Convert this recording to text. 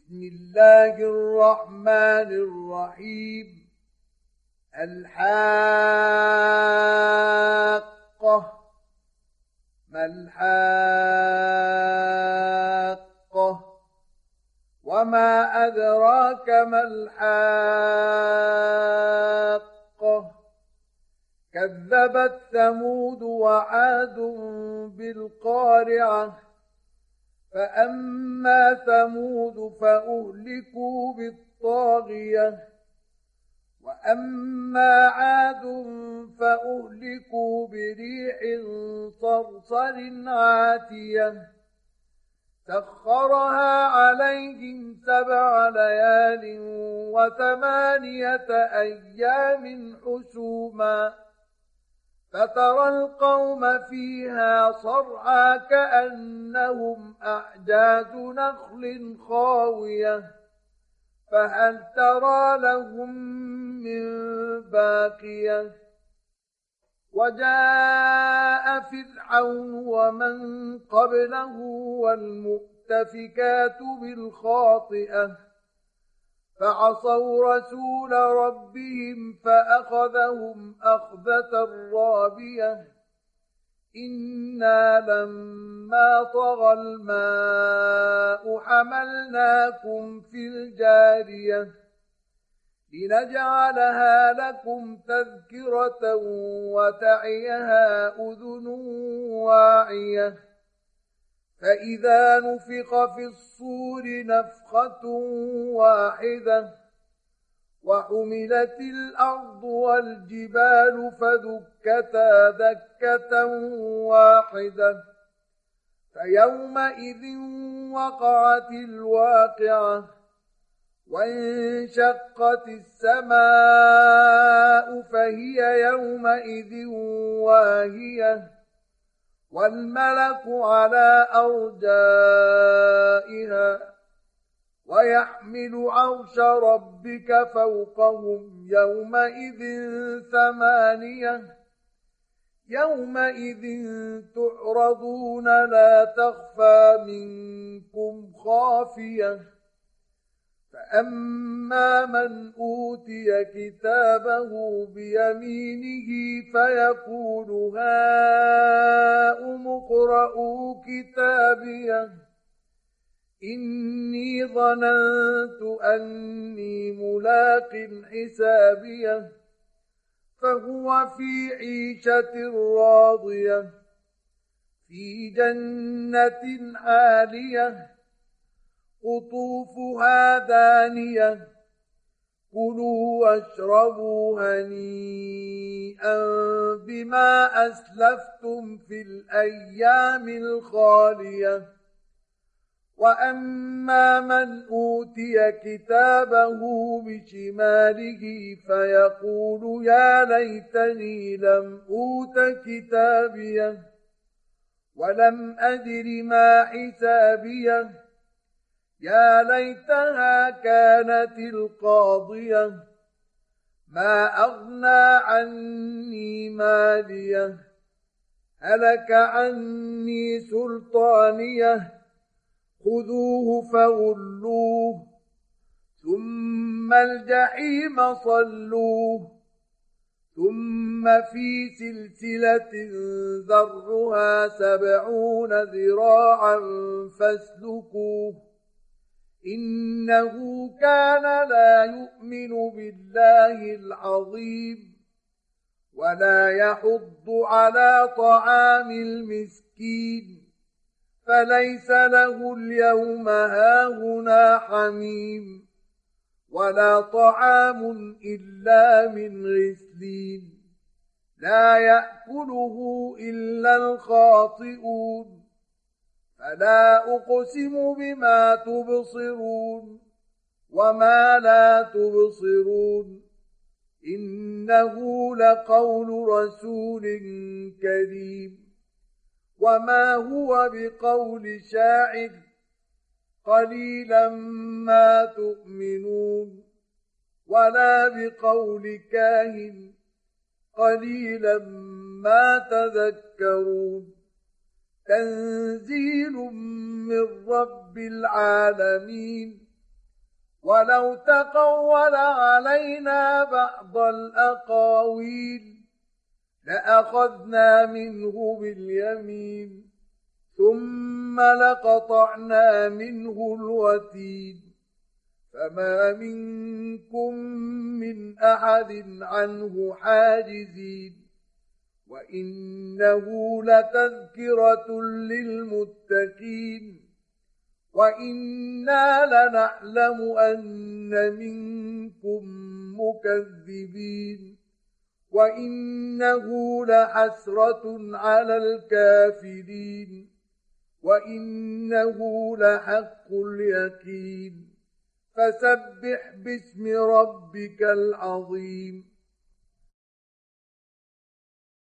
بسم الله الرحمن الرحيم الحاقة ما الحاقة وما أدراك ما الحاقة كذبت ثمود وعاد بالقارعة فأما ثمود فأهلكوا بالطاغية وأما عاد فأهلكوا بريح صرصر عاتية سخرها عليهم 7 ليال و8 أيام حسوما فترى القوم فيها صرعى كأنهم أعجاز نخل خاوية فهل ترى لهم من باقية وجاء فرعون ومن قبله والمؤتفكات بالخاطئة فعصوا رسول ربهم فأخذهم أخذة رابية إنا لما طغى الماء حملناكم في الجارية لنجعلها لكم تذكرة وتعيها أذن واعية فإذا نفخ في الصور نفخة واحدة وحملت الأرض والجبال فدكتا دكة واحدة فيومئذ وقعت الواقعة وانشقت السماء فهي يومئذ واهية والملك على أرجائها ويحمل عرش ربك فوقهم يومئذ 8 يومئذ تعرضون لا تخفى منكم خافية فأما من أوتي كتابه بيمينه فيقول هاؤم اقرءوا كتابيه إني ظننت أني ملاق حسابيه فهو في عيشة راضية في جنة عالية قطوفها دانية كلوا واشربوا هنيئا بما أسلفتم في الأيام الخالية وأما من أوتي كتابه بشماله فيقول يا ليتني لم أوت كتابيه ولم أدر ما حسابيه يا ليتها كانت القاضية ما أغنى عني ماليه هلك عني سلطانيه خذوه فغلوه ثم الجحيم صلوه ثم في سلسلة ذرعها 70 ذراعا فاسلكوه إنه كان لا يؤمن بالله العظيم ولا يحض على طعام المسكين فليس له اليوم هاهنا حميم ولا طعام إلا من غسلين لا يأكله إلا الخاطئون فلا أقسم بما تبصرون وما لا تبصرون إنه لقول رسول كريم وما هو بقول شاعر قليلا ما تؤمنون ولا بقول كاهن قليلا ما تذكرون تنزيل من رب العالمين ولو تقول علينا بعض الأقاويل لأخذنا منه باليمين ثم لقطعنا منه الوتين فما منكم من أحد عنه حاجزين وإنه لتذكرة للمتقين وإنا لنعلم أن منكم مكذبين وإنه لحسرة على الكافرين وإنه لحق اليقين فسبح باسم ربك العظيم